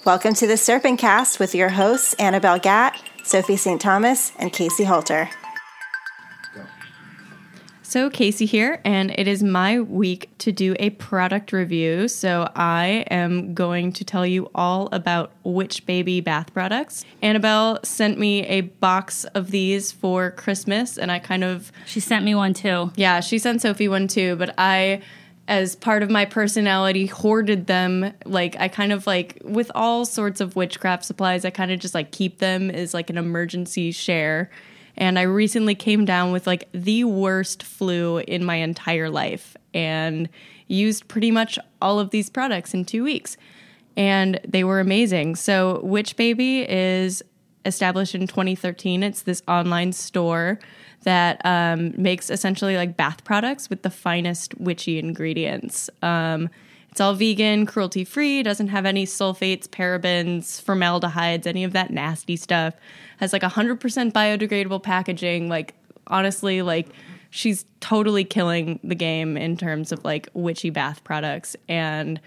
Welcome to the Serpent Cast with your hosts, Annabelle Gatt, Sophie St. Thomas, and Casey Halter. So Casey here, and it is my week to do a product review. So I am going to tell you all about Witch Baby bath products. Annabelle sent me a box of these for Christmas, and She sent me one too. Yeah, she sent Sophie one too, but I, as part of my personality, hoarded them. With all sorts of witchcraft supplies, I kind of just keep them as an emergency share. And I recently came down with the worst flu in my entire life and used pretty much all of these products in 2 weeks. And they were amazing. So Witch Baby is established in 2013. It's this online store that makes essentially bath products with the finest witchy ingredients. It's all vegan, cruelty-free, doesn't have any sulfates, parabens, formaldehydes, any of that nasty stuff. Has 100% biodegradable packaging. Honestly, she's totally killing the game in terms of witchy bath products. And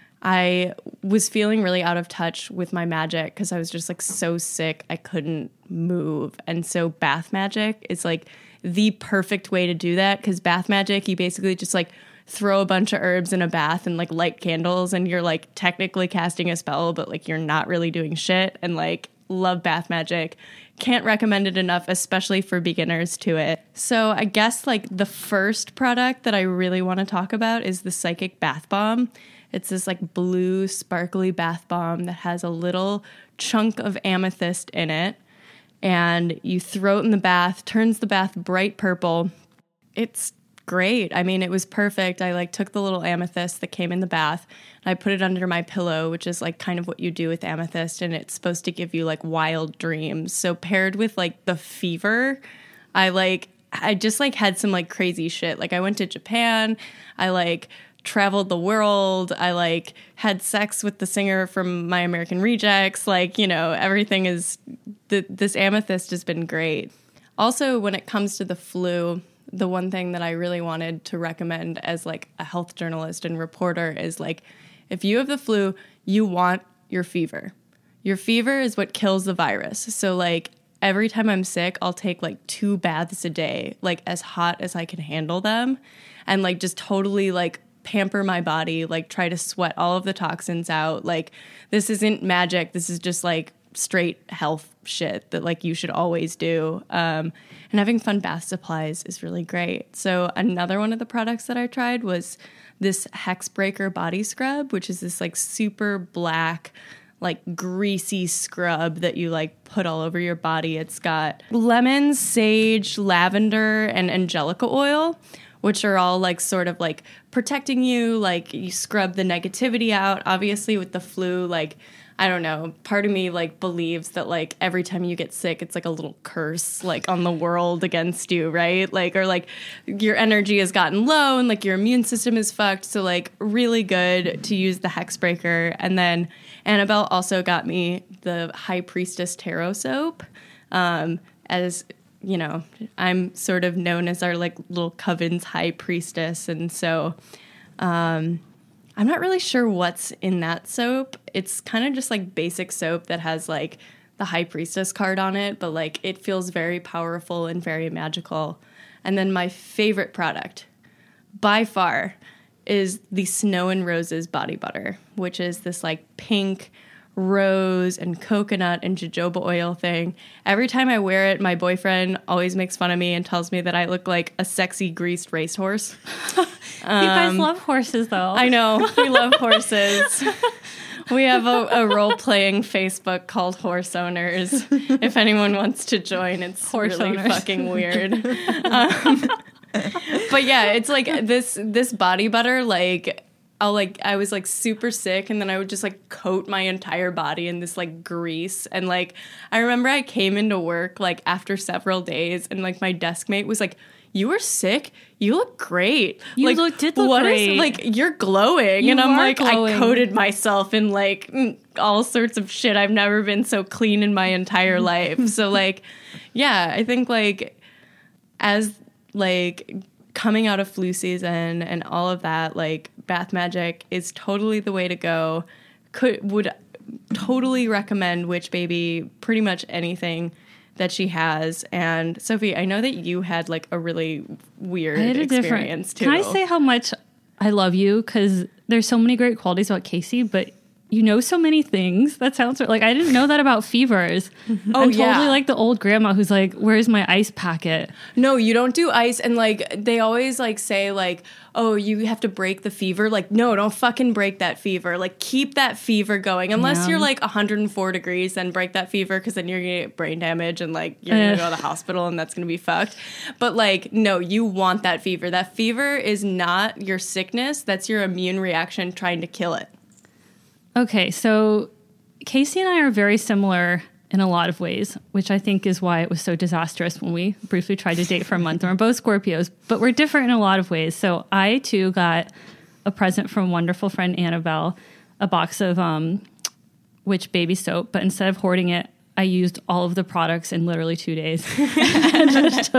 I was feeling really out of touch with my magic because I was just so sick I couldn't move. And so bath magic is the perfect way to do that, because bath magic, you basically just throw a bunch of herbs in a bath and light candles, and you're technically casting a spell, but you're not really doing shit. And love bath magic. Can't recommend it enough, especially for beginners to it. So I guess the first product that I really want to talk about is the Psychic Bath Bomb. It's this blue sparkly bath bomb that has a little chunk of amethyst in it, and you throw it in the bath, turns the bath bright purple. It's great. I mean, it was perfect. I took the little amethyst that came in the bath and I put it under my pillow, which is kind of what you do with amethyst, and it's supposed to give you wild dreams. So paired with the fever, I just had some crazy shit. I went to Japan. I traveled the world. I had sex with the singer from My American Rejects. Everything is this amethyst has been great. Also, when it comes to the flu, the one thing that I really wanted to recommend as a health journalist and reporter is if you have the flu, you want your fever. Your fever is what kills the virus. So every time I'm sick, I'll take 2 baths a day, as hot as I can handle them, and just totally pamper my body, try to sweat all of the toxins out. This isn't magic. This is just straight health shit that you should always do. And having fun bath supplies is really great. So another one of the products that I tried was this Hexbreaker body scrub, which is this super black, greasy scrub that you put all over your body. It's got lemon, sage, lavender, and angelica oil, which are all sort of protecting you. You scrub the negativity out. Obviously with the flu, I don't know, part of me believes that every time you get sick, it's a little curse on the world against you, right? Or your energy has gotten low and your immune system is fucked. So really good to use the Hexbreaker. And then Annabelle also got me the High Priestess Tarot soap. As you know, I'm sort of known as our little coven's high priestess, and so I'm not really sure what's in that soap. It's kind of just basic soap that has the high priestess card on it, but it feels very powerful and very magical. And then my favorite product by far is the Snow and Roses body butter, which is this pink rose and coconut and jojoba oil thing. Every time I wear it, my boyfriend always makes fun of me and tells me that I look like a sexy greased racehorse. You guys love horses, though. I know. We love horses. We have a role-playing Facebook called Horse Owners. If anyone wants to join, it's Horse really Owners. fucking weird. But yeah, it's this body butter, I was super sick, and then I would just coat my entire body in this grease. And I remember I came into work after several days, and my desk mate was "You were sick? You look great. You did look great. You're glowing." You and I'm glowing. I coated myself in all sorts of shit. I've never been so clean in my entire life. So yeah, I think as coming out of flu season and all of that, bath magic is totally the way to go. Would totally recommend Witch Baby, pretty much anything that she has. And Sophie, I know that you had like a really weird experience too. Can I say how much I love you? Because there's so many great qualities about Casey, but you know so many things. That sounds like I didn't know that about fevers. I'm totally like the old grandma who's like, where's my ice packet? No, you don't do ice. And like they always like say like, oh, you have to break the fever. Like, no, don't fucking break that fever. Like, keep that fever going. Unless you're like 104 degrees, then break that fever, because then you're gonna get brain damage and like you're gonna go to the hospital and that's gonna be fucked. But like, no, you want that fever. That fever is not your sickness. That's your immune reaction trying to kill it. Okay, so Casey and I are very similar in a lot of ways, which I think is why it was so disastrous when we briefly tried to date for a month. We're both Scorpios, but we're different in a lot of ways. So I, too, got a present from wonderful friend Annabelle, a box of Witch Baby soap, but instead of hoarding it, I used all of the products in literally 2 days and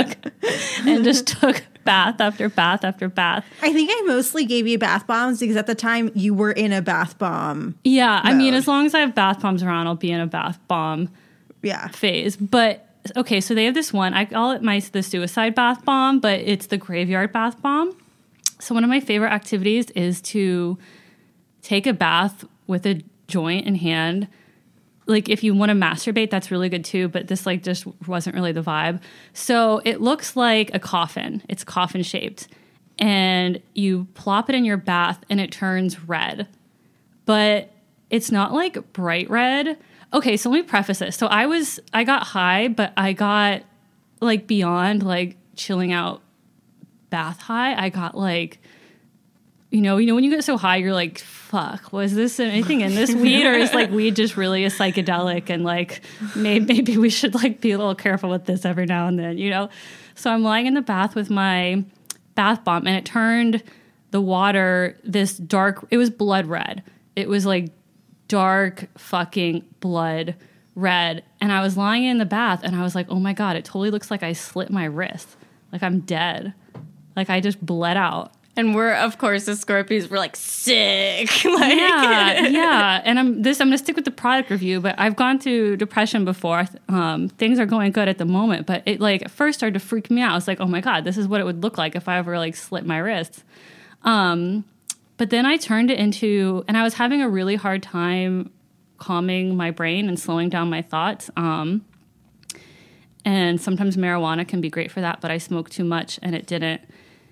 just took bath after bath after bath. I think I mostly gave you bath bombs because at the time you were in a bath bomb. Yeah, mode. I mean, as long as I have bath bombs around, I'll be in a bath bomb phase. But okay, so they have this one. I call it the suicide bath bomb, but it's the graveyard bath bomb. So one of my favorite activities is to take a bath with a joint in hand. Like, if you want to masturbate, that's really good too, but this like just wasn't really the vibe. So it looks like a coffin. It's coffin shaped. And you plop it in your bath and it turns red. But it's not like bright red. Okay, so let me preface this. So I got high, but I got like beyond like chilling out bath high. I got like, you know, when you get so high, you're like, fuck, was this anything in this weed? Or is like weed just really a psychedelic? And like, maybe we should like be a little careful with this every now and then, you know? So I'm lying in the bath with my bath bomb and it turned the water this dark, it was blood red. It was like dark fucking blood red. And I was lying in the bath and I was like, oh my God, it totally looks like I slit my wrist. Like I'm dead. Like I just bled out. And we're, of course, the Scorpios, we're like sick. Like, yeah. And I'm going to stick with the product review, but I've gone through depression before. Things are going good at the moment, but it like at first started to freak me out. I was like, oh my God, this is what it would look like if I ever like slit my wrists. But then I turned it into, and I was having a really hard time calming my brain and slowing down my thoughts. And sometimes marijuana can be great for that, but I smoked too much and it didn't.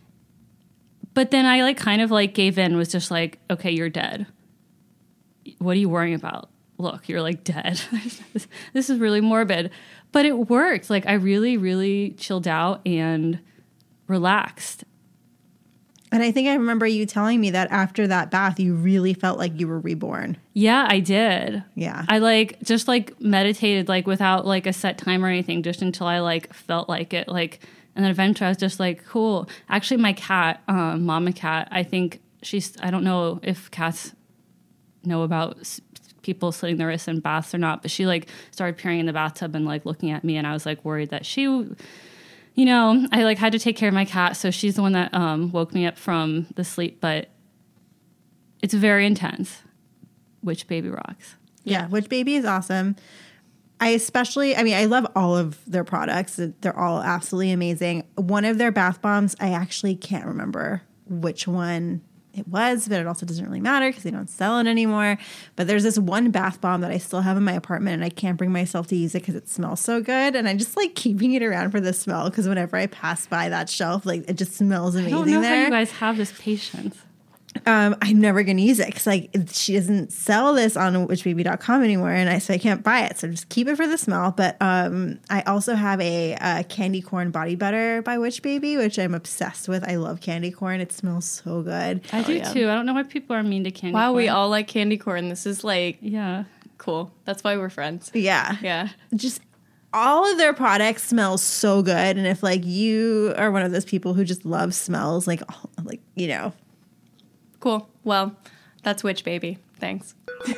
But then I like kind of like gave in, was just like, okay, you're dead. What are you worrying about? Look, you're like dead. This is really morbid. But it worked. Like I really, really chilled out and relaxed. And I think I remember you telling me that after that bath, you really felt like you were reborn. Yeah, I did. Yeah. I like just like meditated like without like a set time or anything, just until I like felt like it. Like, and then eventually I was just like, cool. Actually, my cat, Mama Cat, I think I don't know if cats know about people slitting their wrists in baths or not, but she like started peering in the bathtub and like looking at me, and I was like worried that she, you know, I like had to take care of my cat. So she's the one that woke me up from the sleep, but it's very intense. Witch Baby rocks. Yeah, Witch Baby is awesome. I love all of their products. They're all absolutely amazing. One of their bath bombs, I actually can't remember which one it was, but it also doesn't really matter because they don't sell it anymore. But there's this one bath bomb that I still have in my apartment and I can't bring myself to use it because it smells so good. And I just like keeping it around for the smell because whenever I pass by that shelf, like it just smells amazing there. I don't know how you guys have this patience. I'm never going to use it because like she doesn't sell this on witchbaby.com anymore, and so I can't buy it. So just keep it for the smell. But I also have a candy corn body butter by Witch Baby, which I'm obsessed with. I love candy corn. It smells so good. I do too. I don't know why people are mean to candy corn. Wow, we all like candy corn. This is like cool. That's why we're friends. Yeah. Just all of their products smell so good, and if like you are one of those people who just loves smells, like you know. Cool. Well, that's Witch Baby. Thanks.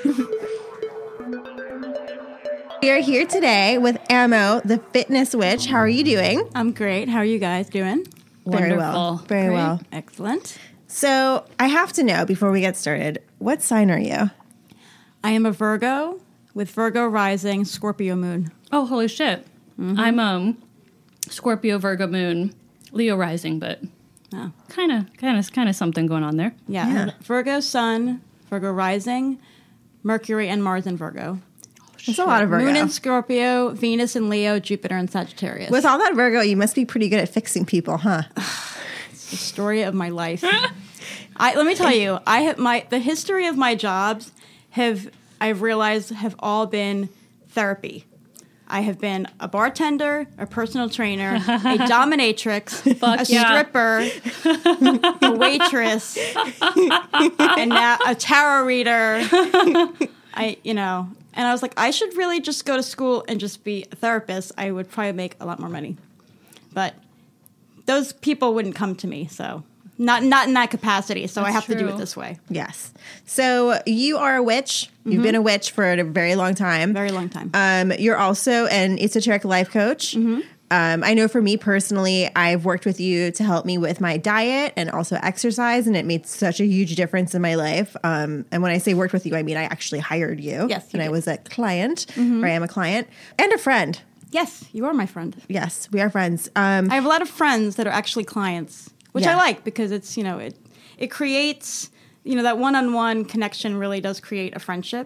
We are here today with Amo, the fitness witch. How are you doing? I'm great. How are you guys doing? Very well. Very Great. well. Excellent. So I have to know before we get started, what sign are you? I am a Virgo with Virgo rising, Scorpio moon. Oh, holy shit. Mm-hmm. I'm Scorpio, Virgo moon, Leo rising, but kind of something going on there. Yeah. Virgo sun, Virgo rising, Mercury and Mars in Virgo. There's a lot of Virgo. Moon in Scorpio, Venus in Leo, Jupiter in Sagittarius. With all that Virgo, you must be pretty good at fixing people, huh? It's the story of my life. Let me tell you, the history of my jobs I've realized have all been therapy. I have been a bartender, a personal trainer, a dominatrix, a stripper, a waitress, and now a tarot reader. And I was like, I should really just go to school and just be a therapist. I would probably make a lot more money. But those people wouldn't come to me, so not in that capacity. So I have to do it this way. Yes. So you are a witch. You've been a witch for a very long time. Very long time. You're also an esoteric life coach. Mm-hmm. I know for me personally, I've worked with you to help me with my diet and also exercise, and it made such a huge difference in my life. And when I say worked with you, I mean I actually hired you. Yes, and I was a client, or I am a client, and a friend. Yes, you are my friend. Yes, we are friends. I have a lot of friends that are actually clients, which I like because it's, it creates, that one-on-one connection really does create a friendship.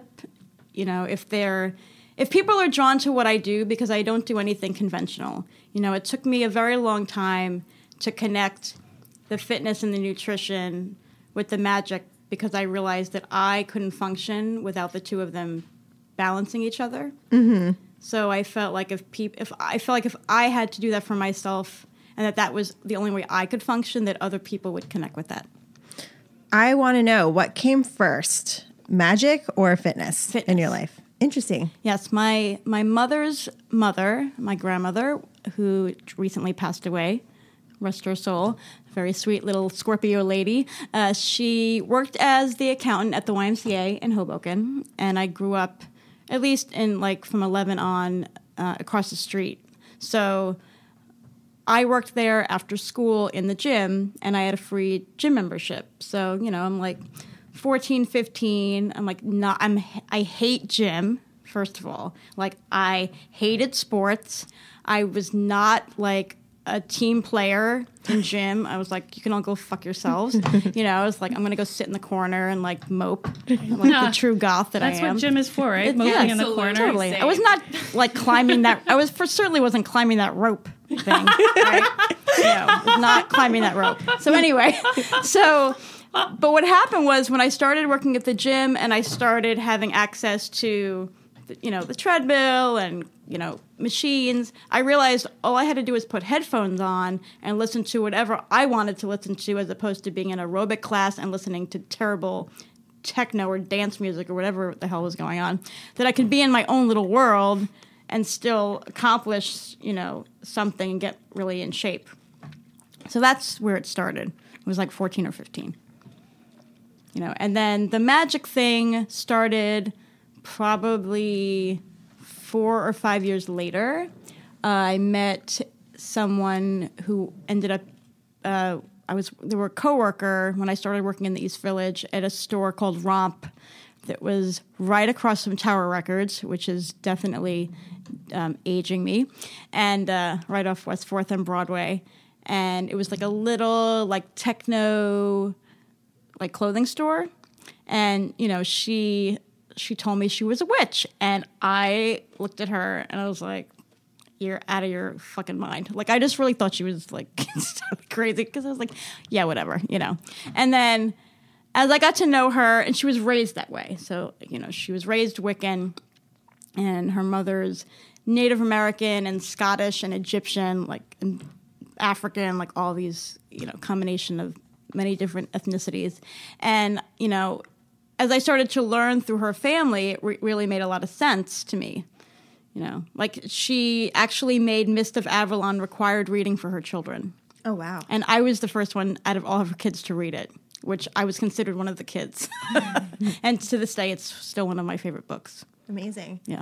If people are drawn to what I do, because I don't do anything conventional, it took me a very long time to connect the fitness and the nutrition with the magic, because I realized that I couldn't function without the two of them balancing each other. Mm-hmm. So I felt like if I had to do that for myself, and that was the only way I could function, that other people would connect with that. I want to know, what came first, magic or fitness in your life? Interesting. Yes, my mother's mother, my grandmother, who recently passed away, rest her soul, very sweet little Scorpio lady. She worked as the accountant at the YMCA in Hoboken, and I grew up, at least in from 11 on, across the street. So I worked there after school in the gym, and I had a free gym membership. So, I'm 14, 15. I hate gym, first of all. I hated sports. I was not a team player in gym. I was like, you can all go fuck yourselves. I was like, I'm going to go sit in the corner and mope. The true goth that I am. That's what gym is for, right? Moping in the corner. Totally. Same. I was not climbing that. Certainly wasn't climbing that rope thing. Right? Was not climbing that rope. So anyway, but what happened was when I started working at the gym and I started having access to, the treadmill and, machines, I realized all I had to do was put headphones on and listen to whatever I wanted to listen to, as opposed to being in an aerobic class and listening to terrible techno or dance music or whatever the hell was going on, that I could be in my own little world and still accomplish, something and get really in shape. So that's where it started. It was 14 or 15. And then the magic thing started probably 4 or 5 years later. I met someone who ended up, they were a coworker when I started working in the East Village at a store called Romp that was right across from Tower Records, which is definitely aging me, and right off West 4th and Broadway. And it was a little techno clothing store, and she told me she was a witch, and I looked at her and I was like, you're out of your fucking mind. I just really thought she was crazy, because I was like, yeah, whatever, And then as I got to know her, and she was raised that way, so she was raised Wiccan, and her mother's Native American and Scottish and Egyptian, and African, all these combination of many different ethnicities. And, as I started to learn through her family, it really made a lot of sense to me. She actually made Mist of Avalon required reading for her children. Oh, wow. And I was the first one out of all of her kids to read it, which I was considered one of the kids. And to this day, it's still one of my favorite books. Amazing. Yeah.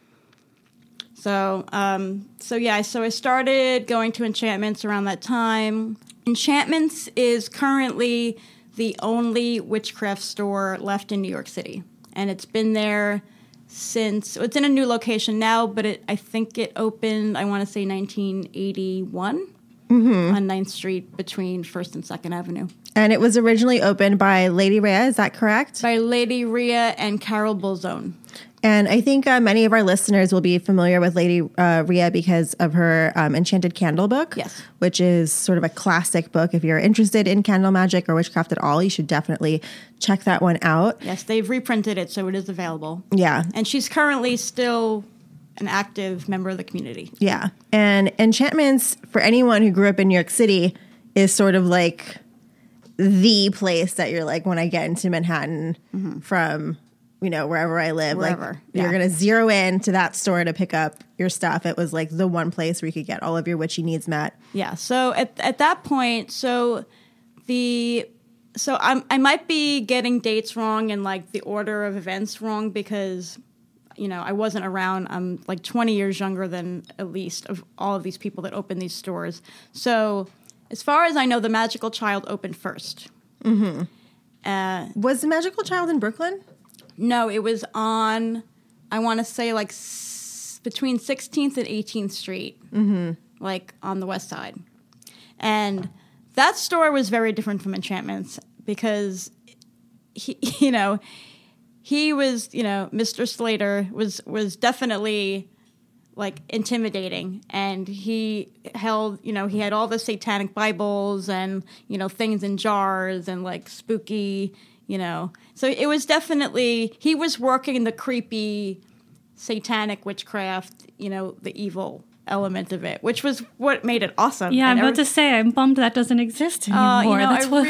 So I started going to enchantments around that time. Enchantments is currently the only witchcraft store left in New York City. and it's been there since. It's in a new location now, but I think it opened, I want to say 1981 on 9th Street between 1st and 2nd Avenue. And it was originally opened by Lady Rhea, is that correct? By Lady Rhea and Carol Bolzone. And I think many of our listeners will be familiar with Lady Rhea because of her Enchanted Candle book, yes, which is sort of a classic book. If you're interested in candle magic or witchcraft at all, you should definitely check that one out. Yes, they've reprinted it, so it is available. Yeah. And she's currently still an active member of the community. Yeah. And enchantments, for anyone who grew up in New York City, is sort of like the place that you're like, when I get into Manhattan from... wherever I live, you're going to zero in to that store to pick up your stuff. It was like the one place where you could get all of your witchy needs met. Yeah. So at that point, I might be getting dates wrong and like the order of events wrong because, I wasn't around. I'm like 20 years younger than at least of all of these people that opened these stores. So as far as I know, the Magical Child opened first. Mm-hmm. Was the Magical Child in Brooklyn? No, it was on, I want to say, like, between 16th and 18th Street, like, on the west side. And that store was very different from Enchantments because, he was, Mr. Slater was definitely, like, intimidating. And he held, he had all the satanic Bibles and, things in jars and, like, spooky... So it was definitely, he was working the creepy satanic witchcraft, the evil element of it, which was what made it awesome. Yeah, I'm about to say, I'm bummed that doesn't exist anymore. That's my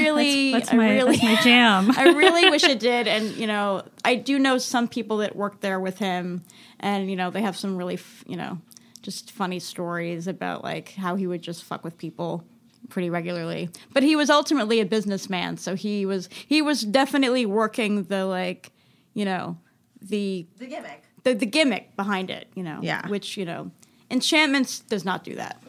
jam. I really wish it did. And, I do know some people that worked there with him and, they have some really, just funny stories about like how he would just fuck with people pretty regularly, but he was ultimately a businessman, so he was definitely working the like, the gimmick, the gimmick behind it, yeah, which Enchantments does not do that.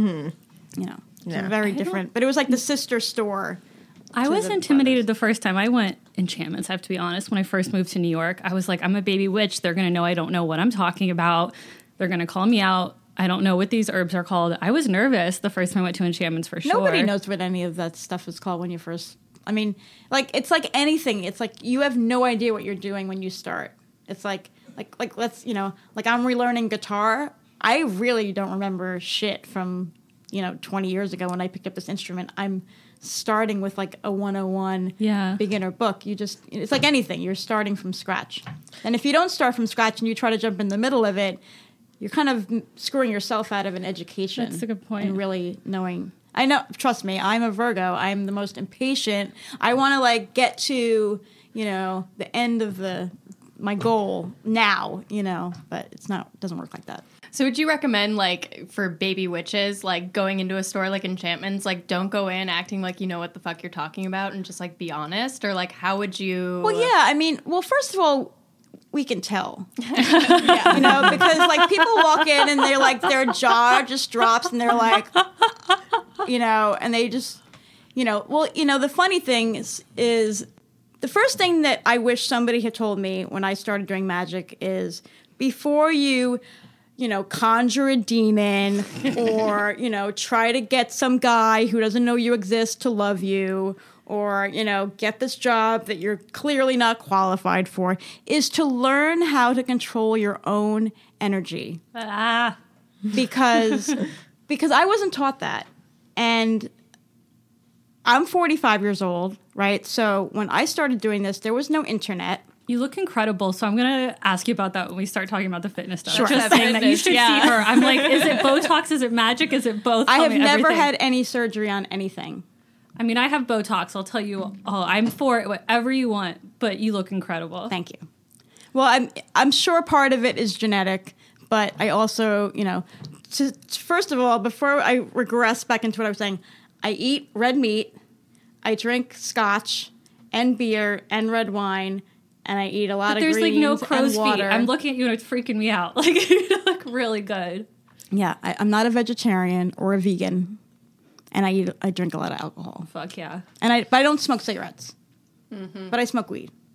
It's very different. But it was like the sister store. I was intimidated the first time I went Enchantments. I have to be honest. When I first moved to New York, I was like, I'm a baby witch. They're gonna know I don't know what I'm talking about. They're gonna call me out. I don't know what these herbs are called. I was nervous the first time I went to Enchantments for sure. Nobody knows what any of that stuff is called when you first... I mean, like, it's like anything. It's like you have no idea what you're doing when you start. It's like let's, like I'm relearning guitar. I really don't remember shit from, 20 years ago when I picked up this instrument. I'm starting with like a 101 beginner book. It's like anything. You're starting from scratch. And if you don't start from scratch and you try to jump in the middle of it, you're kind of screwing yourself out of an education. That's a good point. And really knowing. I know, trust me, I'm a Virgo. I'm the most impatient. I want to like get to, the end of my goal now, but it doesn't work like that. So would you recommend, like, for baby witches, like, going into a store like Enchantments, like, don't go in acting like you know what the fuck you're talking about and just, like, be honest? Or, like, how would you... Well, yeah, I mean, first of all, we can tell, because like people walk in and they're like, their jaw just drops and they're like, and they just, the funny thing is the first thing that I wish somebody had told me when I started doing magic is before you, conjure a demon or, try to get some guy who doesn't know you exist to love you or, get this job that you're clearly not qualified for, is to learn how to control your own energy. Because I wasn't taught that. And I'm 45 years old, right? So when I started doing this, there was no internet. You look incredible, so I'm going to ask you about that when we start talking about the fitness stuff. Sure. Just saying that you should see her. I'm like, is it Botox? Is it magic? Is it both? I have never had any surgery on anything. I mean, I have Botox. I'll tell you all. I'm for it, whatever you want, but you look incredible. Thank you. Well, I'm sure part of it is genetic, but I also, first of all, before I regress back into what I was saying, I eat red meat, I drink scotch and beer and red wine, and I eat a lot of greens and water. There's like no crow's feet. I'm looking at you and it's freaking me out. Like, you look really good. Yeah, I'm not a vegetarian or a vegan. And I drink a lot of alcohol. Fuck yeah. But I don't smoke cigarettes. Mm-hmm. But I smoke weed.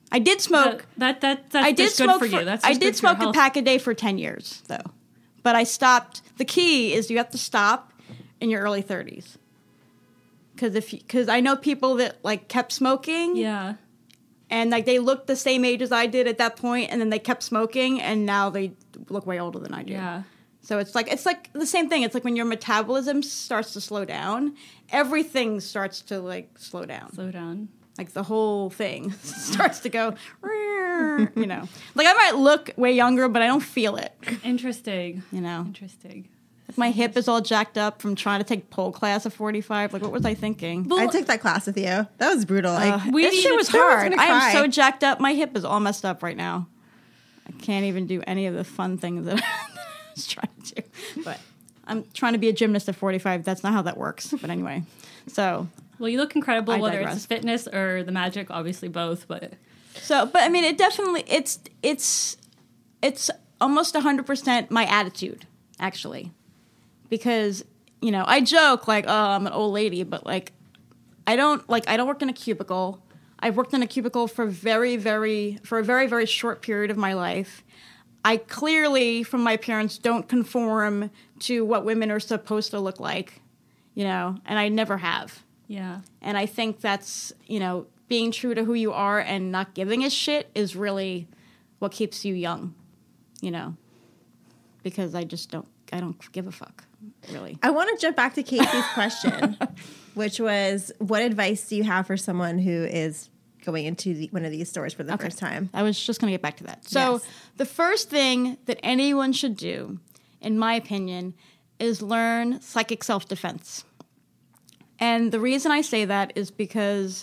I did smoke. That's good for you. That's I did smoke a pack a day for 10 years, though. But I stopped. The key is you have to stop in your early 30s. Because I know people that, like, kept smoking. Yeah. And, like, they looked the same age as I did at that point, and then they kept smoking, and now they look way older than I do. Yeah. So it's like the same thing. It's like when your metabolism starts to slow down, everything starts to, like, slow down. Like, the whole thing starts to go, you know. Like, I might look way younger, but I don't feel it. Interesting. You know. Interesting. My hip is all jacked up from trying to take pole class at 45. Like, what was I thinking? I took that class with you. That was brutal. This shit was hard. I am so jacked up. My hip is all messed up right now. I can't even do any of the fun things that I was trying to do. But I'm trying to be a gymnast at 45. That's not how that works. But anyway, so... Well, you look incredible, whether it's fitness or the magic, obviously both, but I mean, it definitely, it's almost 100% my attitude, actually. Because, you know, I joke like, oh, I'm an old lady, but like, I don't work in a cubicle. I've worked in a cubicle for a very, very short period of my life. I clearly, from my parents, don't conform to what women are supposed to look like, you know, and I never have. Yeah. And I think that's, you know, being true to who you are and not giving a shit is really what keeps you young, you know, because I don't give a fuck, really. I want to jump back to Casey's question, which was, what advice do you have for someone who is going into one of these stores for the first time? I was just going to get back to that. So the first thing that anyone should do, in my opinion, is learn psychic self-defense. And the reason I say that is because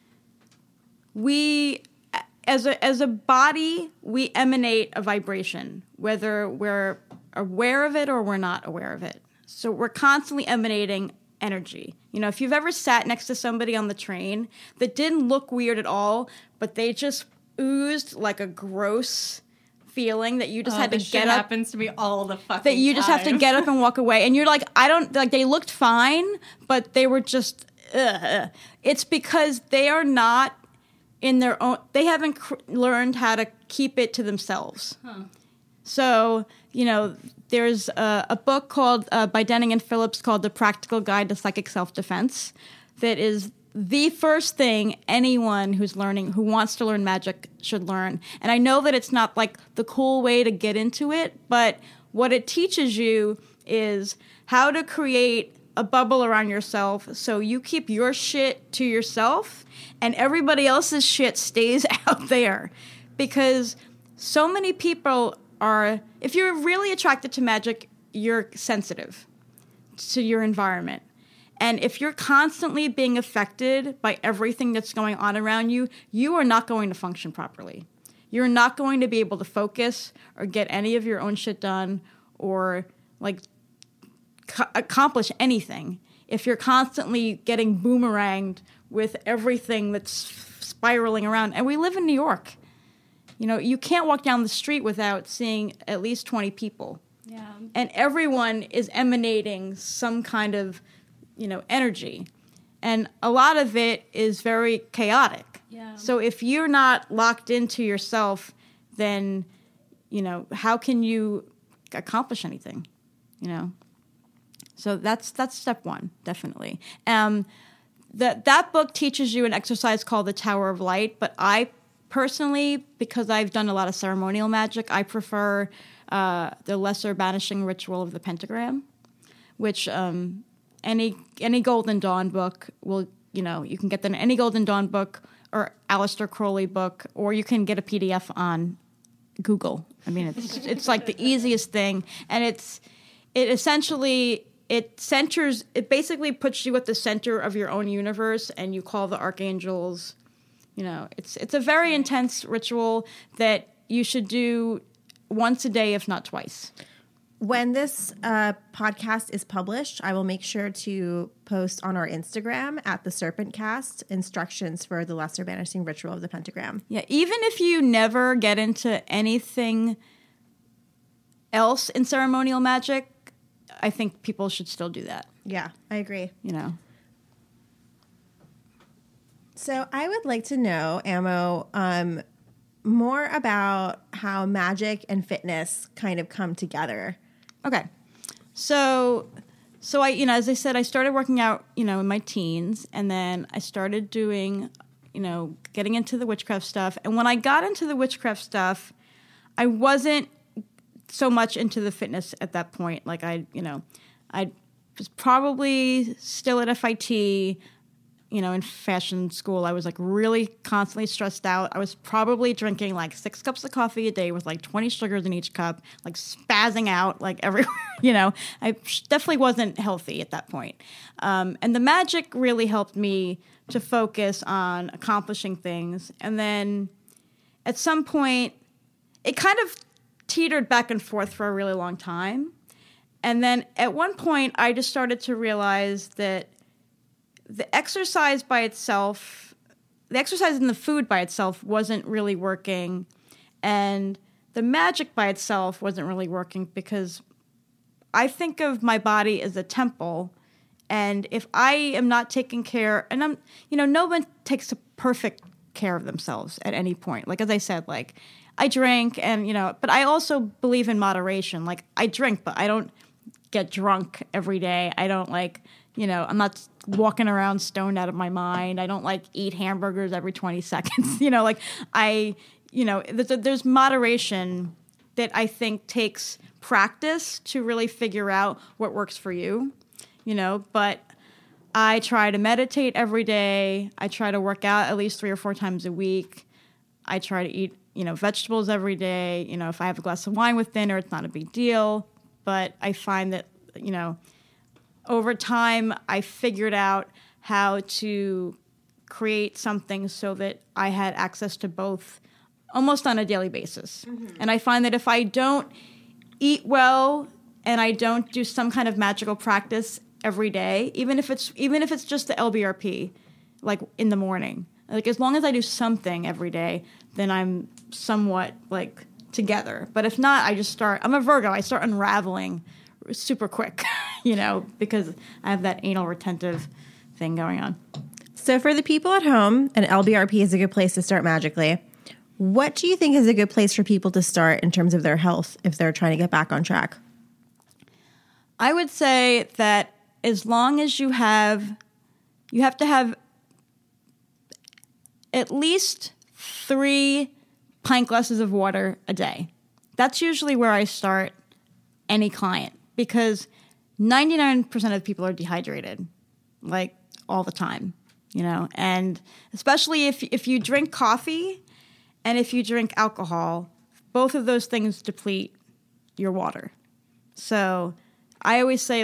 we, as a body, we emanate a vibration, whether we're aware of it or we're not aware of it. So we're constantly emanating energy. You know, if you've ever sat next to somebody on the train that didn't look weird at all, but they just oozed like a gross feeling that you just had to get up. Happens to me all the fucking that you just time. have to get up and walk away, and you're like, they looked fine, but they were just it's because they are not in their own, they haven't learned how to keep it to themselves. So, you know, there's a book called by Denning and Phillips called The Practical Guide to Psychic Self-Defense that is the first thing anyone who wants to learn magic should learn. And I know that it's not like the cool way to get into it, but what it teaches you is how to create a bubble around yourself so you keep your shit to yourself and everybody else's shit stays out there. Because so many people are, if you're really attracted to magic, you're sensitive to your environment. And if you're constantly being affected by everything that's going on around you, you are not going to function properly. You're not going to be able to focus or get any of your own shit done or like accomplish anything if you're constantly getting boomeranged with everything that's spiraling around. And we live in New York. You know, you can't walk down the street without seeing at least 20 people. Yeah. And everyone is emanating some kind of, you know, energy. And a lot of it is very chaotic. Yeah. So if you're not locked into yourself, then, you know, how can you accomplish anything, you know? So that's step one, definitely. That book teaches you an exercise called the Tower of Light, but I personally, because I've done a lot of ceremonial magic, I prefer the Lesser Banishing Ritual of the Pentagram, which any Golden Dawn book will, you know, you can get the any Golden Dawn book or Aleister Crowley book, or you can get a PDF on Google. I mean, it's like the easiest thing, and it basically puts you at the center of your own universe, and you call the archangels. You know, it's a very intense ritual that you should do once a day, if not twice. When this podcast is published, I will make sure to post on our Instagram at the Serpent Cast instructions for the Lesser Banishing Ritual of the Pentagram. Yeah, even if you never get into anything else in ceremonial magic, I think people should still do that. Yeah, I agree. You know. So I would like to know, Amo, more about how magic and fitness kind of come together. Okay. So I, as I said, I started working out, in my teens, and then I started doing, getting into the witchcraft stuff. And when I got into the witchcraft stuff, I wasn't so much into the fitness at that point. Like I was probably still at FIT, in fashion school. I was like really constantly stressed out. I was probably drinking like 6 cups of coffee a day with like 20 sugars in each cup, like spazzing out like everywhere. I definitely wasn't healthy at that point. And the magic really helped me to focus on accomplishing things. And then at some point, it kind of teetered back and forth for a really long time. And then at one point, I just started to realize that the exercise by itself, the exercise and the food by itself wasn't really working. And the magic by itself wasn't really working because I think of my body as a temple. And if I am not taking care, and no one takes a perfect care of themselves at any point. Like, as I said, like, I drink and, but I also believe in moderation. Like, I drink, but I don't get drunk every day. I don't I'm not walking around stoned out of my mind. I don't eat hamburgers every 20 seconds. There's moderation that I think takes practice to really figure out what works for you, but I try to meditate every day. I try to work out at least 3 or 4 times a week. I try to eat, vegetables every day. If I have a glass of wine with dinner, it's not a big deal. But I find that, over time, I figured out how to create something so that I had access to both almost on a daily basis. Mm-hmm. And I find that if I don't eat well and I don't do some kind of magical practice every day, even if it's just the LBRP, like in the morning, like as long as I do something every day, then I'm somewhat together. But if not, I'm a Virgo. I start unraveling super quick, because I have that anal retentive thing going on. So for the people at home, an LBRP is a good place to start magically. What do you think is a good place for people to start in terms of their health if they're trying to get back on track? I would say that as long as you have to have at least 3 pint glasses of water a day. That's usually where I start any client because 99% of people are dehydrated, all the time, and especially if you drink coffee and if you drink alcohol, both of those things deplete your water. So I always say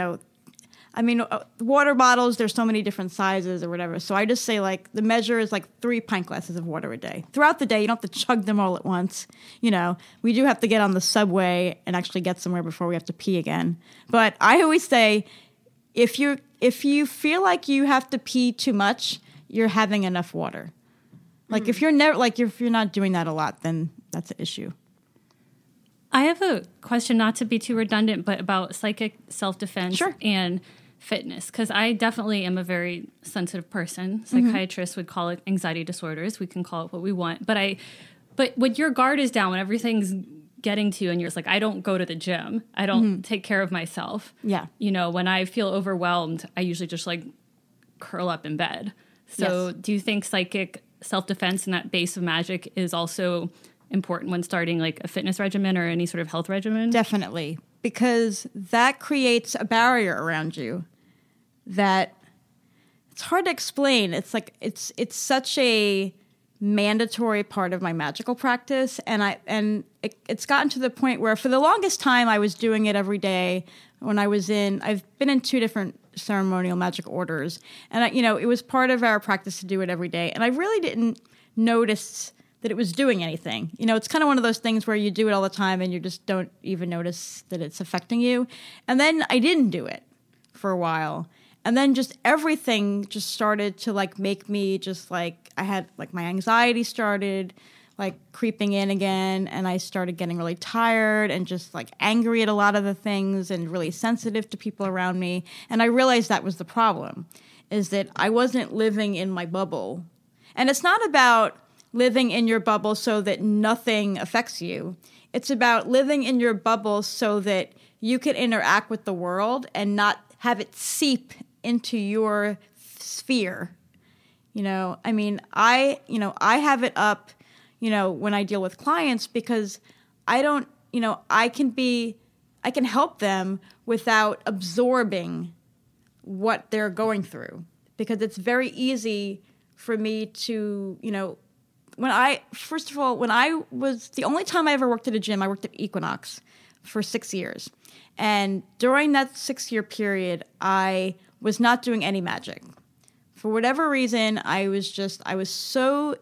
water bottles, there's so many different sizes or whatever. So I just say the measure is 3 pint glasses of water a day. Throughout the day, you don't have to chug them all at once. We do have to get on the subway and actually get somewhere before we have to pee again. But I always say, if you feel like you have to pee too much, you're having enough water. If you're not doing that a lot, then that's an issue. I have a question, not to be too redundant, but about psychic self-defense and fitness, because I definitely am a very sensitive person. Psychiatrists would call it anxiety disorders. We can call it what we want. But when your guard is down, when everything's getting to you and you're just I don't go to the gym. I don't take care of myself. Yeah. When I feel overwhelmed, I usually just curl up in bed. So do you think psychic self-defense and that base of magic is also important when starting a fitness regimen or any sort of health regimen? Definitely, because that creates a barrier around you that it's hard to explain. It's it's such a mandatory part of my magical practice, and it's gotten to the point where for the longest time I was doing it every day. I've been in 2 different ceremonial magic orders, and it was part of our practice to do it every day, and I really didn't notice that it was doing anything. It's kind of one of those things where you do it all the time and you just don't even notice that it's affecting you. And then I didn't do it for a while. And then just everything just started to make me just I had my anxiety started creeping in again, and I started getting really tired and just angry at a lot of the things and really sensitive to people around me. And I realized that was the problem. is that I wasn't living in my bubble. And it's not about living in your bubble so that nothing affects you. It's about living in your bubble so that you can interact with the world and not have it seep into your sphere. I mean, I have it up, when I deal with clients because I don't, I can help them without absorbing what they're going through, because it's very easy for me to, when I was, the only time I ever worked at a gym, I worked at Equinox for 6 years. And during that 6-year period, I was not doing any magic. For whatever reason, I was so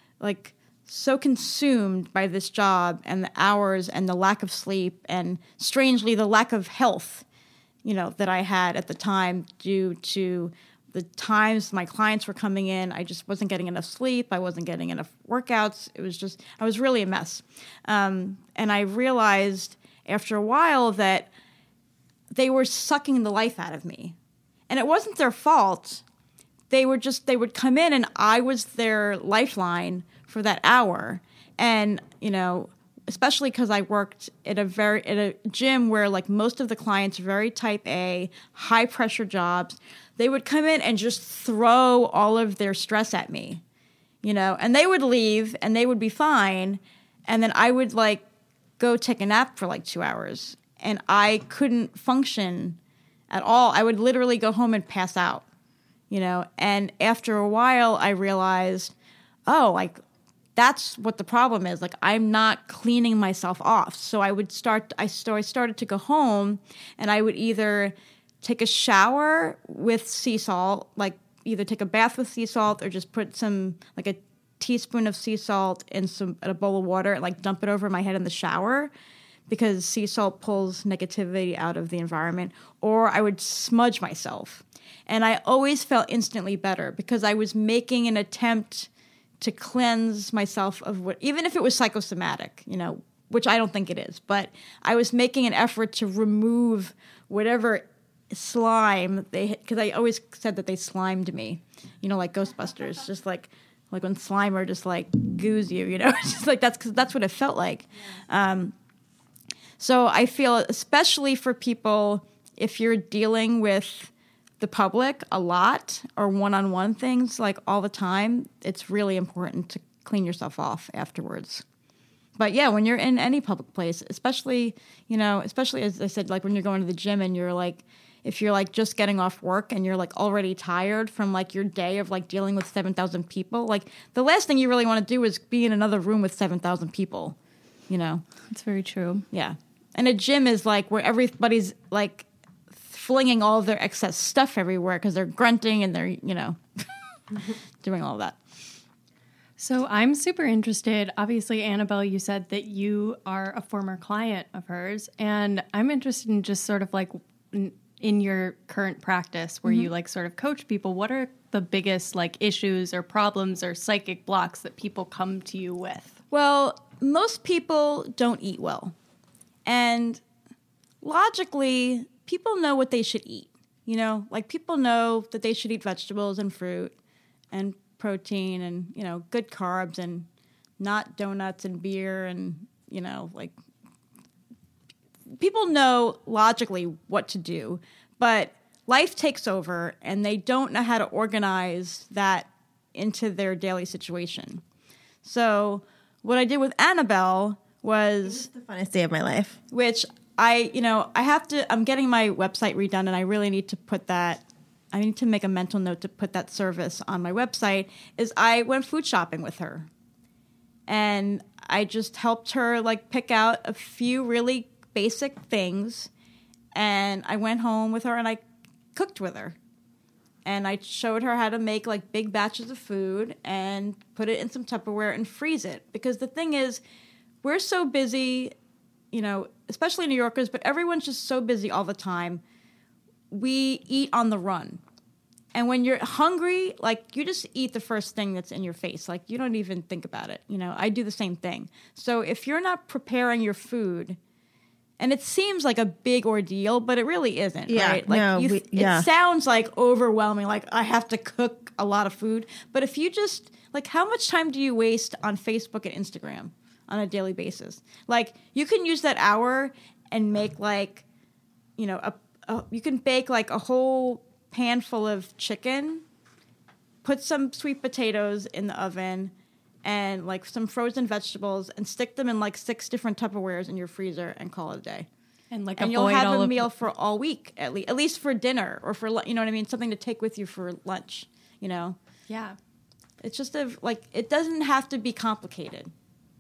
consumed by this job and the hours and the lack of sleep and, strangely, the lack of health, that I had at the time due to the times my clients were coming in. I just wasn't getting enough sleep. I wasn't getting enough workouts. I was really a mess. And I realized after a while that they were sucking the life out of me. And it wasn't their fault. They would come in and I was their lifeline for that hour. And, especially because I worked at a gym where like most of the clients are very type A, high pressure jobs. They would come in and just throw all of their stress at me, and they would leave and they would be fine. And then I would like go take a nap for like 2 hours and I couldn't function at all. I would literally go home and pass out, and after a while I realized, that's what the problem is. Like, I'm not cleaning myself off. So I started to go home and I would either take a shower with sea salt, like either take a bath with sea salt or just put like a teaspoon of sea salt in a bowl of water and like dump it over my head in the shower, because sea salt pulls negativity out of the environment. Or I would smudge myself. And I always felt instantly better because I was making an attempt to cleanse myself of even if it was psychosomatic, which I don't think it is, but I was making an effort to remove whatever slime because I always said that they slimed me, like Ghostbusters, just like when Slimer just like goos you, it's just like that's what it felt like. So I feel, especially for people, if you're dealing with the public a lot or one-on-one things like all the time, it's really important to clean yourself off afterwards. But yeah, when you're in any public place, especially as I said, like when you're going to the gym and you're like, if you're like just getting off work and you're like already tired from like your day of like dealing with 7,000 people, like the last thing you really want to do is be in another room with 7,000 people, That's very true. Yeah. And a gym is like where everybody's like flinging all of their excess stuff everywhere because they're grunting and they're, doing all that. So I'm super interested. Obviously, Annabelle, you said that you are a former client of hers, and I'm interested in just sort of like in your current practice where you like sort of coach people. What are the biggest like issues or problems or psychic blocks that people come to you with? Well, most people don't eat well. And logically, people know what they should eat. Like people know that they should eat vegetables and fruit and protein and, good carbs and not donuts and beer and, like people know logically what to do, but life takes over and they don't know how to organize that into their daily situation. So what I did with Annabelle was the funnest day of my life, which I'm getting my website redone and I really need to I need to make a mental note to put that service on my website, is I went food shopping with her. And I just helped her like pick out a few really basic things. And I went home with her and I cooked with her. And I showed her how to make like big batches of food and put it in some Tupperware and freeze it. Because the thing is, we're so busy, especially New Yorkers, but everyone's just so busy all the time. We eat on the run. And when you're hungry, like you just eat the first thing that's in your face. Like you don't even think about it. I do the same thing. So if you're not preparing your food And it seems like a big ordeal, but it really isn't, Yeah, right? Like no, it sounds like overwhelming, like I have to cook a lot of food. But if you just, like, how much time do you waste on Facebook and Instagram on a daily basis? Like, you can use that hour and make, like, you know, you can bake, like, a whole pan full of chicken, put some sweet potatoes in the oven, and like some frozen vegetables, and stick them in like 6 different Tupperwares in your freezer and call it a day. And like and you'll have a meal for all week, at least for dinner or for, you know what I mean? Something to take with you for lunch, you know? Yeah. It's just it doesn't have to be complicated.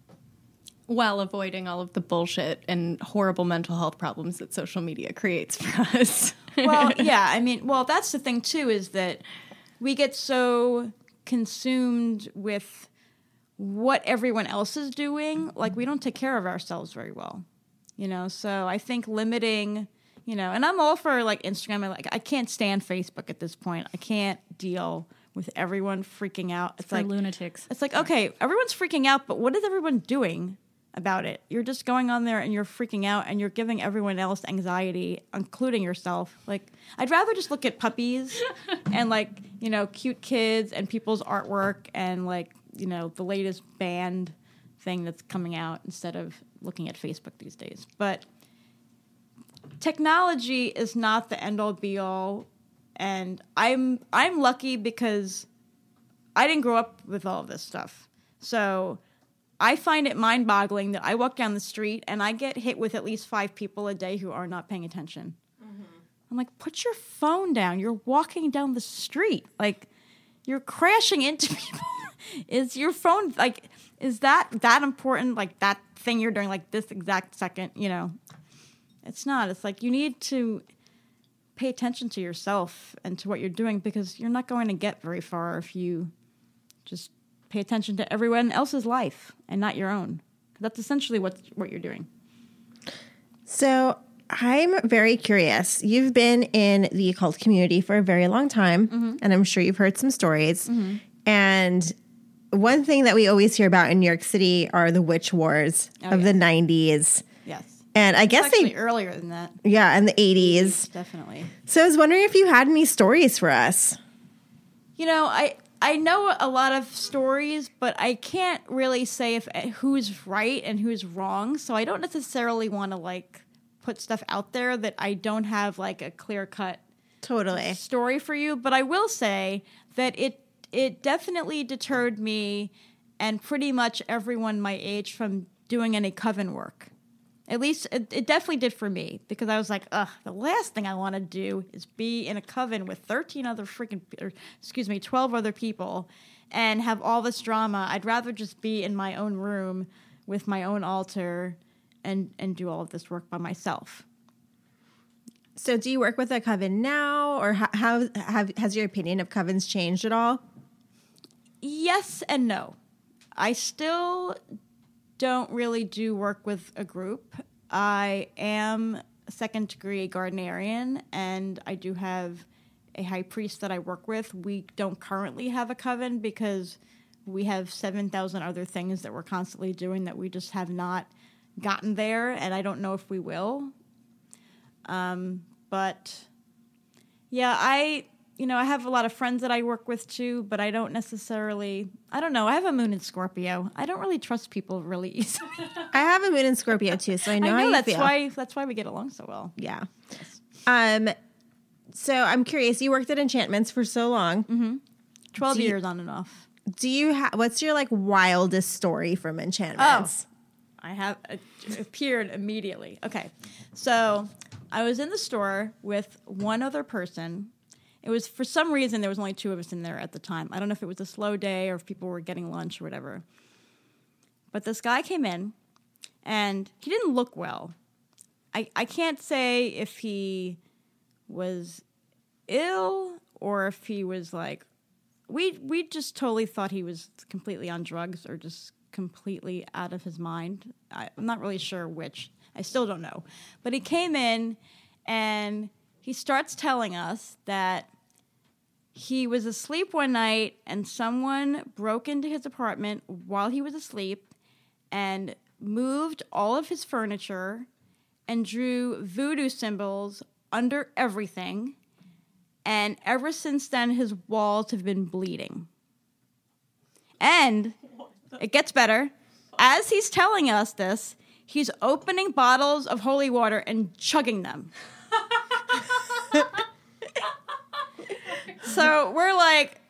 While avoiding all of the bullshit and horrible mental health problems that social media creates for us. Well, yeah, I mean, that's the thing too, is that we get so consumed with what everyone else is doing, like we don't take care of ourselves very well, you know? So I think limiting, you know, and I'm all for like Instagram. I can't stand Facebook at this point. I can't deal with everyone freaking out. It's like lunatics. It's like, okay, everyone's freaking out, but what is everyone doing about it? You're just going on there and you're freaking out and you're giving everyone else anxiety, including yourself. Like, I'd rather just look at puppies and like, you know, cute kids and people's artwork and like, you know, the latest band thing that's coming out instead of looking at Facebook these days. But technology is not the end all be all, and I'm lucky because I didn't grow up with all of this stuff. So I find it mind-boggling that I walk down the street and I get hit with at least 5 people a day who are not paying attention. Mm-hmm. I'm like, put your phone down. You're walking down the street. Like, you're crashing into people. Is your phone, like, is that important? Like, that thing you're doing, like, this exact second, you know? It's not. It's like, you need to pay attention to yourself and to what you're doing, because you're not going to get very far if you just pay attention to everyone else's life and not your own. That's essentially what you're doing. So I'm very curious. You've been in the occult community for a very long time, mm-hmm. and I'm sure you've heard some stories. Mm-hmm. And one thing that we always hear about in New York City are the witch wars of the 90s. Yes. And I guess actually earlier than that. Yeah, in the 80s. Definitely. So I was wondering if you had any stories for us. You know, I know a lot of stories, but I can't really say who's right and who's wrong. So I don't necessarily want to like put stuff out there that I don't have like a clear-cut story for you. But I will say that it definitely deterred me and pretty much everyone my age from doing any coven work. At least it definitely did for me, because I was like, the last thing I want to do is be in a coven with 12 other people and have all this drama. I'd rather just be in my own room with my own altar and do all of this work by myself. So do you work with a coven now, or has your opinion of covens changed at all? Yes and no. I still don't really do work with a group. I am a 2nd degree Gardnerian, and I do have a high priest that I work with. We don't currently have a coven because we have 7,000 other things that we're constantly doing that we just have not gotten there, and I don't know if we will. But yeah, I have a lot of friends that I work with too, but I don't necessarily, I don't know. I have a moon in Scorpio. I don't really trust people really easily. I have a moon in Scorpio too, so I know how you feel. That's why we get along so well. Yeah. Yes. So I'm curious, you worked at Enchantments for so long. Mm-hmm. 12 years on and off. Do you what's your like wildest story from Enchantments? Oh, I have appeared immediately. Okay. So I was in the store with one other person. It was, for some reason, there was only 2 of us in there at the time. I don't know if it was a slow day or if people were getting lunch or whatever. But this guy came in, and he didn't look well. I can't say if he was ill or if he was like... We just totally thought he was completely on drugs or just completely out of his mind. I'm not really sure which. I still don't know. But he came in, and he starts telling us that he was asleep one night and someone broke into his apartment while he was asleep and moved all of his furniture and drew voodoo symbols under everything. And ever since then, his walls have been bleeding. And it gets better. As he's telling us this, he's opening bottles of holy water and chugging them. So we're like,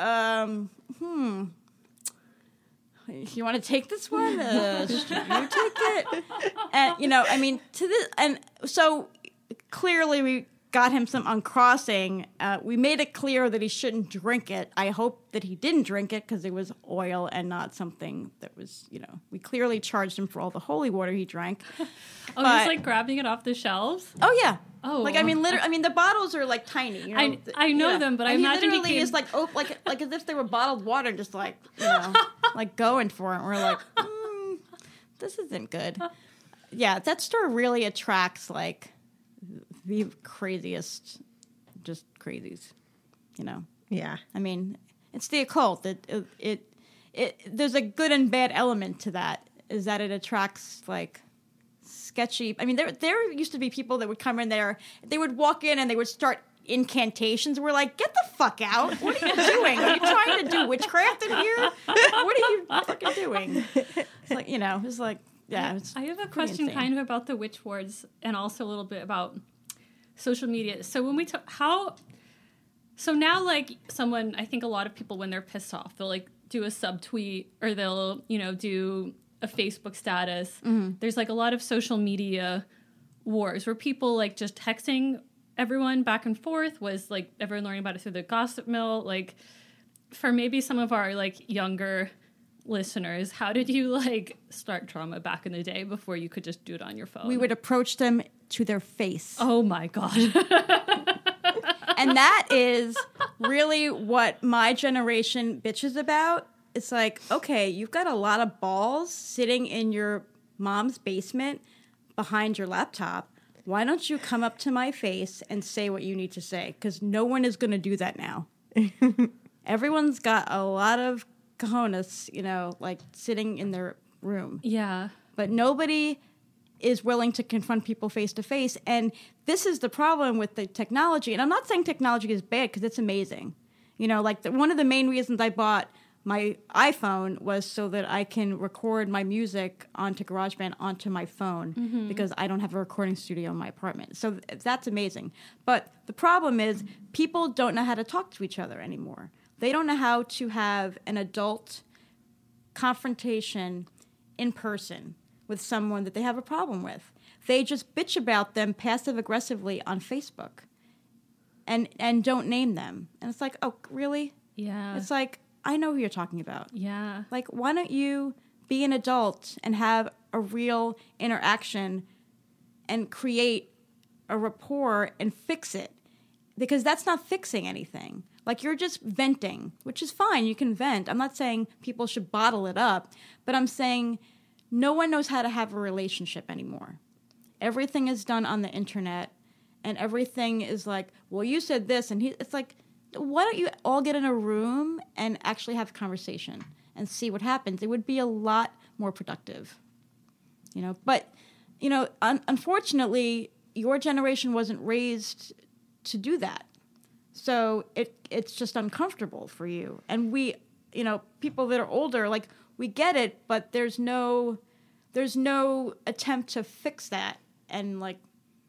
you want to take this one? Should you take it? And, I mean, and so clearly we got him some uncrossing. We made it clear that he shouldn't drink it. I hope that he didn't drink it because it was oil and not something that was, we clearly charged him for all the holy water he drank. Oh, he's like grabbing it off the shelves? Oh, yeah. Oh, like literally. The bottles are like tiny. I know them, but I imagine he literally is like like as if they were bottled water, just like like going for it. And we're like, this isn't good. Yeah, that store really attracts like the craziest, just crazies. Yeah. I mean, it's the occult. It there's a good and bad element to that. Is that it attracts like sketchy. I mean, there used to be people that would come in there. They would walk in and they would start incantations. We're like, get the fuck out! What are you doing? Are you trying to do witchcraft in here? What are you fucking doing? It's like it's like It's I have a question insane. kind of about the witch wards and also a little bit about social media. So when we so now like someone, I think a lot of people when they're pissed off, they'll like do a subtweet or they'll do a Facebook status. Mm-hmm. There's like a lot of social media wars where people like just texting everyone back and forth. Was like everyone learning about it through the gossip mill. Like for maybe some of our like younger listeners, how did you like start drama back in the day before you could just do it on your phone? We would approach them to their face. Oh my God. And that is really what my generation bitches about. It's like, okay, you've got a lot of balls sitting in your mom's basement behind your laptop. Why don't you come up to my face and say what you need to say? Because no one is going to do that now. Everyone's got a lot of cojones, like sitting in their room. Yeah. But nobody is willing to confront people face to face. And this is the problem with the technology. And I'm not saying technology is bad because it's amazing. Like one of the main reasons I bought my iPhone was so that I can record my music onto GarageBand onto my phone because I don't have a recording studio in my apartment. So that's amazing. But the problem is people don't know how to talk to each other anymore. They don't know how to have an adult confrontation in person with someone that they have a problem with. They just bitch about them passive-aggressively on Facebook and don't name them. And it's like, oh, really? Yeah. It's like, I know who you're talking about. Yeah. Like, why don't you be an adult and have a real interaction and create a rapport and fix it? Because that's not fixing anything. Like, you're just venting, which is fine. You can vent. I'm not saying people should bottle it up, but I'm saying no one knows how to have a relationship anymore. Everything is done on the internet, and everything is like, well, you said this, and it's like, why don't you all get in a room and actually have a conversation and see what happens? It would be a lot more productive, But, unfortunately, your generation wasn't raised to do that. So it's just uncomfortable for you. And we, people that are older, like, we get it, but there's no attempt to fix that. And like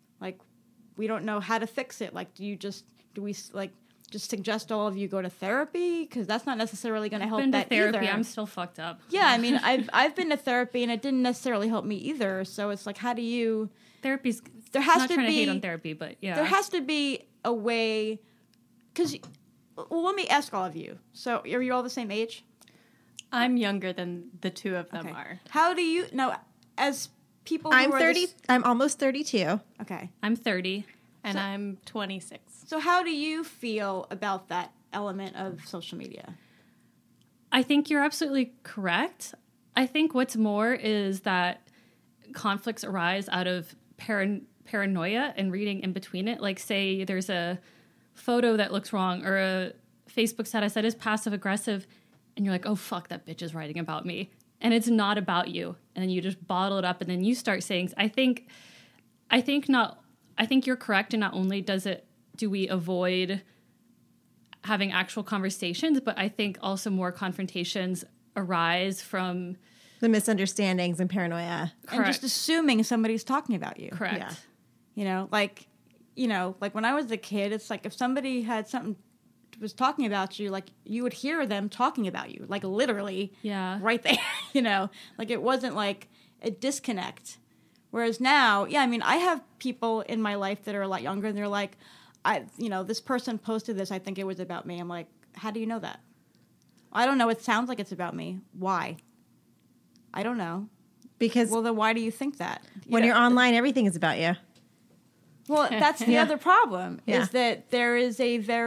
we don't know how to fix it. Like, do we just suggest all of you go to therapy? Because that's not necessarily going to help that therapy. either. I'm still fucked up. Yeah, I mean, I've been to therapy and it didn't necessarily help me either. So it's like, how do you? Therapy's. There has not to trying be to hate on therapy, but yeah, there has to be a way. Because, let me ask all of you. So, are you all the same age? I'm younger than the two of them are. How do you know? As people, I'm 30. I'm almost 32. Okay, I'm 30. And I'm 26. So how do you feel about that element of social media? I think you're absolutely correct. I think what's more is that conflicts arise out of paranoia and reading in between it. Like, say there's a photo that looks wrong or a Facebook status that is passive-aggressive, and you're like, oh, fuck, that bitch is writing about me. And it's not about you. And then you just bottle it up, and then you start saying, I think I think you're correct, and not only do we avoid having actual conversations, but I think also more confrontations arise from the misunderstandings and paranoia. Correct. And just assuming somebody's talking about you. Correct. Yeah. Like when I was a kid, it's like if somebody had something was talking about you, like you would hear them talking about you, like literally right there, like it wasn't like a disconnect. Whereas now, I have people in my life that are a lot younger and they're like, this person posted this, I think it was about me. I'm like, how do you know that? I don't know. It sounds like it's about me. Why? I don't know. Because well, then why do you think that? When you're online, everything is about you. Well, that's the other problem Yeah. is that there is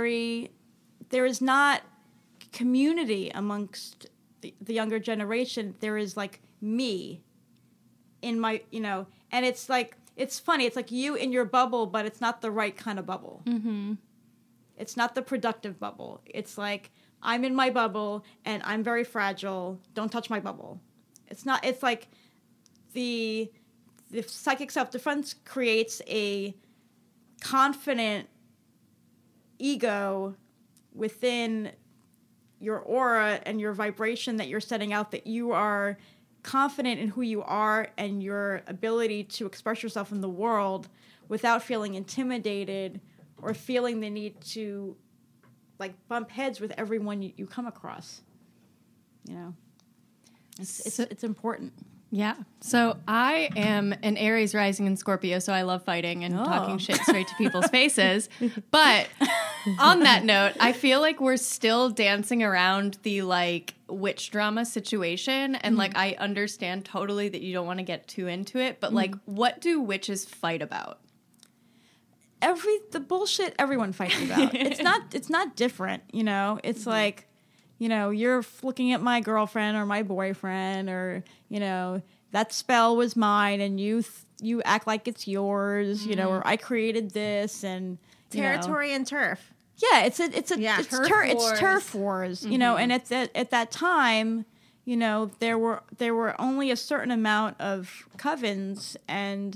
not community amongst the younger generation. There is like me in my, and it's like, it's funny. It's like you in your bubble, but it's not the right kind of bubble. Mm-hmm. It's not the productive bubble. It's like, I'm in my bubble and I'm very fragile. Don't touch my bubble. It's not, it's like the psychic self-defense creates a confident ego within your aura and your vibration that you're setting out, that you are confident in who you are and your ability to express yourself in the world without feeling intimidated or feeling the need to like bump heads with everyone you come across. It's important. Yeah. So I am an Aries rising in Scorpio, so I love fighting and talking shit straight to people's faces. But on that note, I feel like we're still dancing around the like witch drama situation. And like, I understand totally that you don't want to get too into it, but like, what do witches fight about? The bullshit everyone fights about. It's not different, It's like, you're looking at my girlfriend or my boyfriend, or that spell was mine, and you act like it's yours, or I created this, and Territory and turf. Yeah, it's turf wars, and at that time, there were only a certain amount of covens, and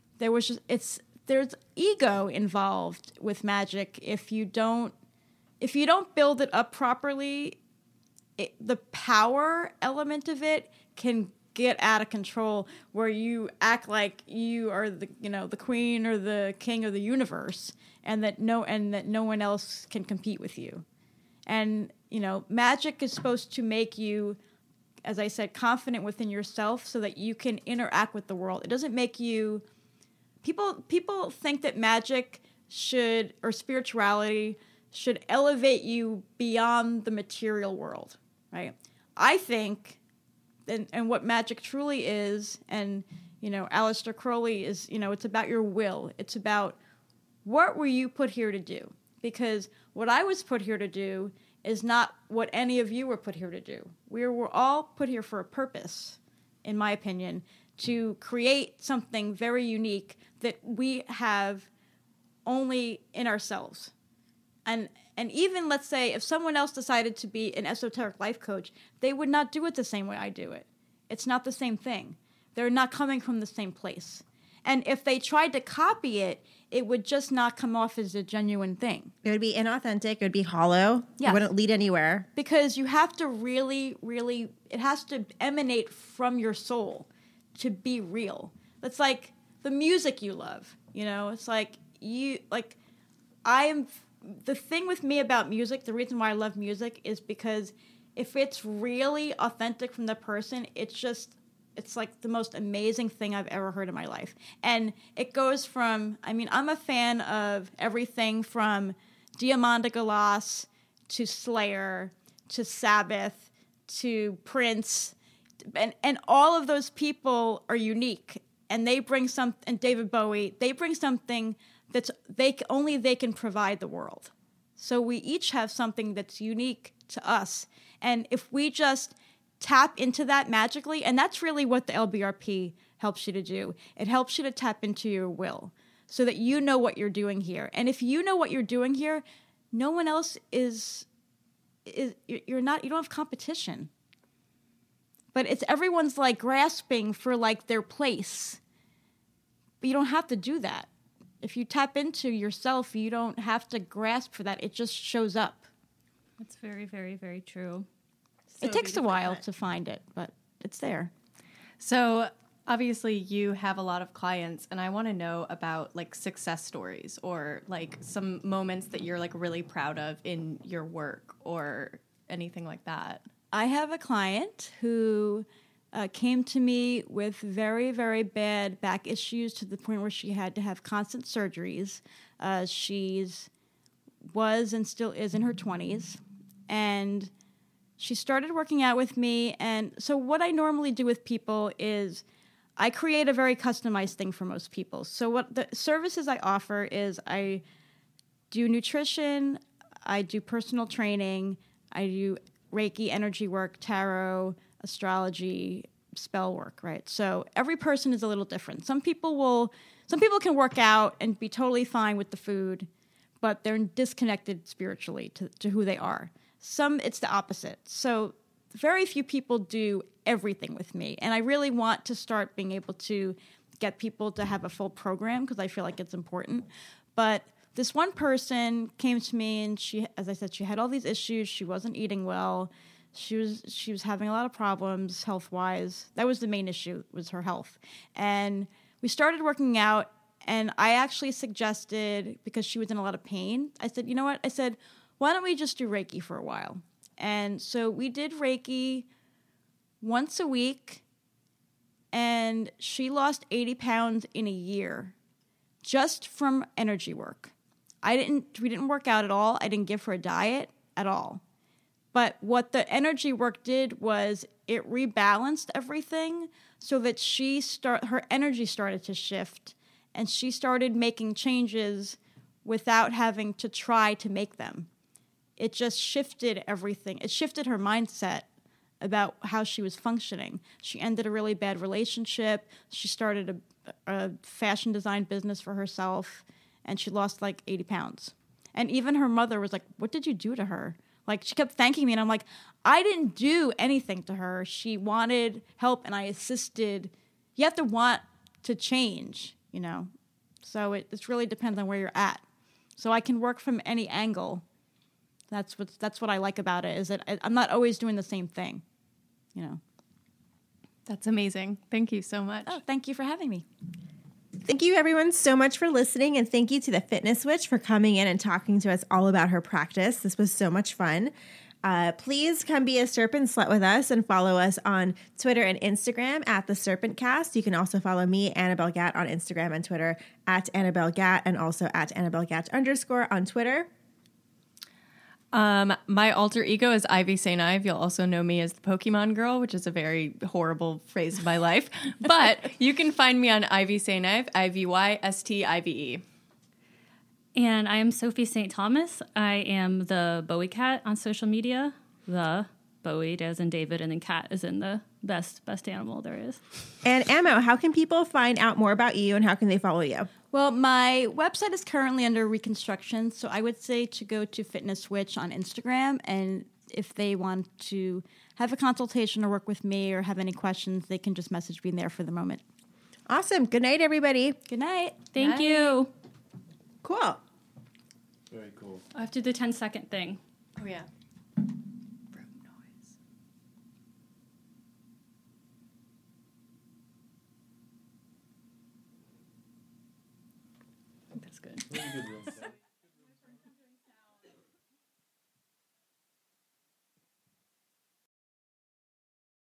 there's ego involved with magic. If you don't build it up properly, the power element of it can get out of control, where you act like you are the queen or the king of the universe, and that no one else can compete with you. And magic is supposed to make you, as I said, confident within yourself so that you can interact with the world. It doesn't make you. People think that magic or spirituality should elevate you beyond the material world, right? I think, and what magic truly is, and, Aleister Crowley is, it's about your will. It's about what were you put here to do? Because what I was put here to do is not what any of you were put here to do. We were all put here for a purpose, in my opinion, to create something very unique that we have only in ourselves. And even, let's say, if someone else decided to be an esoteric life coach, they would not do it the same way I do it. It's not the same thing. They're not coming from the same place. And if they tried to copy it, it would just not come off as a genuine thing. It would be inauthentic. It would be hollow. Yes. It wouldn't lead anywhere. Because you have to really, really, it has to emanate from your soul to be real. It's like the music you love, It's like the thing with me about music, the reason why I love music is because if it's really authentic from the person, it's like the most amazing thing I've ever heard in my life. And it goes from, I'm a fan of everything from Diamanda Galas to Slayer to Sabbath to Prince, and all of those people are unique, and they bring and David Bowie, they bring something that's they can provide the world. So we each have something that's unique to us, and if we just tap into that magically, and that's really what the LBRP helps you to do. It helps you to tap into your will so that you know what you're doing here. And if you know what you're doing here, no one else you don't have competition. But it's everyone's like grasping for like their place. But you don't have to do that. If you tap into yourself, you don't have to grasp for that. It just shows up. That's very, very, very true. So it takes a while to find it, but it's there. So obviously you have a lot of clients, and I want to know about like success stories or like some moments that you're like really proud of in your work or anything like that. I have a client who came to me with very, very bad back issues to the point where she had to have constant surgeries. She's was and still is in her 20s, and she started working out with me. And so what I normally do with people is I create a very customized thing for most people. So what the services I offer is I do nutrition, I do personal training, I do Reiki, energy work, tarot, astrology, spell work, right? So every person is a little different. Some people can work out and be totally fine with the food, but they're disconnected spiritually to who they are. Some, it's the opposite. So very few people do everything with me. And I really want to start being able to get people to have a full program because I feel like it's important. But this one person came to me and she, as I said, she had all these issues. She wasn't eating well. She was having a lot of problems health-wise. That was the main issue, was her health. And we started working out, and I actually suggested, because she was in a lot of pain, I said, you know what? I said, why don't we just do Reiki for a while? And so we did Reiki once a week, and she lost 80 pounds in a year just from energy work. We didn't work out at all. I didn't give her a diet at all. But what the energy work did was it rebalanced everything so that her energy started to shift, and she started making changes without having to try to make them. It just shifted everything. It shifted her mindset about how she was functioning. She ended a really bad relationship. She started a fashion design business for herself, and she lost like 80 pounds. And even her mother was like, what did you do to her? Like, she kept thanking me, and I'm like, I didn't do anything to her. She wanted help, and I assisted. You have to want to change, you know? So it really depends on where you're at. So I can work from any angle. That's what I like about it, is that I'm not always doing the same thing, you know? That's amazing. Thank you so much. Oh, thank you for having me. Thank you, everyone, so much for listening, and thank you to the Fitness Witch for coming in and talking to us all about her practice. This was so much fun. Please come be a serpent slut with us and follow us on Twitter and Instagram at The Serpent Cast. You can also follow me, Annabelle Gatt, on Instagram and Twitter at Annabelle Gatt, and also at Annabelle Gatt _ on Twitter. My alter ego is Ivy St. Ive. You'll also know me as the Pokemon girl, which is a very horrible phase of my life. But you can find me on Ivy St. Ive, IvyStive. And I am Sophie St. Thomas. I am the Bowie Cat on social media. The Bowie as in David, and then cat as in the best animal there is. And Ammo, how can people find out more about you, and how can they follow you? Well, my website is currently under reconstruction, so I would say to go to Fitness Witch on Instagram, and if they want to have a consultation or work with me or have any questions, they can just message me there for the moment. Awesome. Good night, everybody. Good night. Thank you. Cool. Very cool. I have to do the 10-second thing. Oh, yeah. That's good. Really good room.